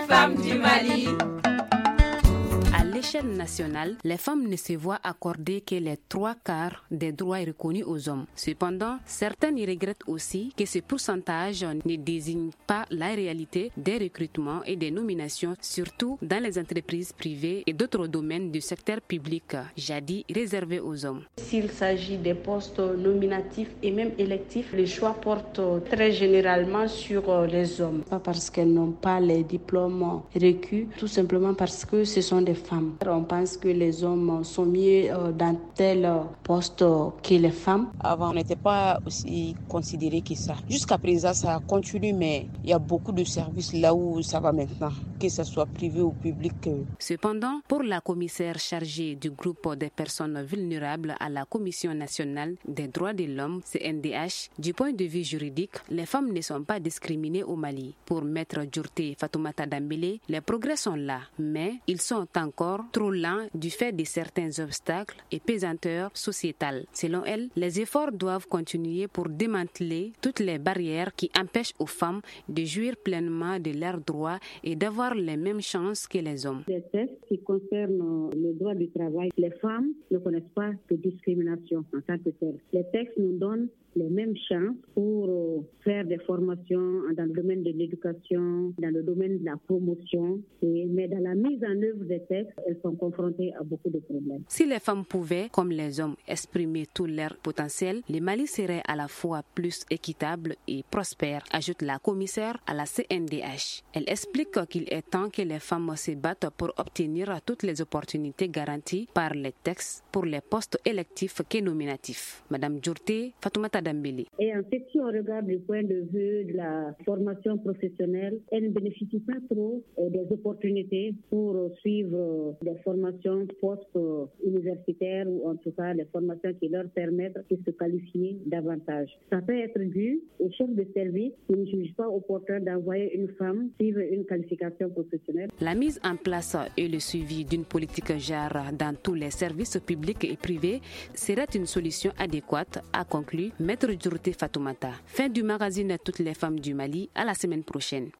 femmes du Mali. À l'échelle nationale, les femmes ne se voient accorder que les 3/4 des droits reconnus aux hommes. Cependant, certaines y regrettent aussi que ce pourcentage ne désigne pas la réalité des recrutements et des nominations, surtout dans les entreprises privées et d'autres domaines du secteur public, jadis réservés aux hommes. S'il s'agit des postes nominatifs et même électifs, les choix portent très généralement sur les hommes. Pas parce qu'elles n'ont pas les diplômes requis, tout simplement parce que ce sont des femmes. On pense que les hommes sont mieux dans tel poste que les femmes. Avant, on n'était pas aussi considéré que ça. Jusqu'à présent, ça continue, mais il y a beaucoup de services là où ça va maintenant, que ce soit privé ou public. Cependant, pour la commissaire chargée du groupe des personnes vulnérables à la Commission nationale des droits de l'homme, CNDH, du point de vue juridique, les femmes ne sont pas discriminées au Mali. Pour Maître Djourté Fatoumata Dambélé, les progrès sont là, mais ils sont encore trop lents du fait de certains obstacles et pesanteurs sociétales. Selon elle, les efforts doivent continuer pour démanteler toutes les barrières qui empêchent aux femmes de jouir pleinement de leurs droits et d'avoir les mêmes chances que les hommes. Les textes qui concernent le droit du travail, les femmes ne connaissent pas de discrimination en tant que telle. Les textes nous donnent les mêmes chances pour faire des formations dans le domaine de l'éducation, dans le domaine de la promotion. Mais dans la mise en œuvre des textes, elles sont confrontées à beaucoup de problèmes. Si les femmes pouvaient, comme les hommes, exprimer tout leur potentiel, le Mali serait à la fois plus équitable et prospère, ajoute la commissaire à la CNDH. Elle explique qu'il est temps que les femmes se battent pour obtenir toutes les opportunités garanties par les textes pour les postes électifs que nominatifs. Madame Djourté Fatoumata Dambélé. Et en fait, si on regarde du point de vue de la formation professionnelle, elles ne bénéficient pas trop des opportunités pour suivre des formations post-universitaires ou en tout cas les formations qui leur permettent de se qualifier davantage. Ça peut être dû aux chefs de service qui ne jugent pas opportun d'envoyer une femme suivre une qualification professionnelle. La mise en place et le suivi d'une politique genre dans tous les services publics et privés serait une solution adéquate, a conclu Maître Djourté Fatoumata. Fin du magazine Toutes les femmes du Mali, à la semaine prochaine.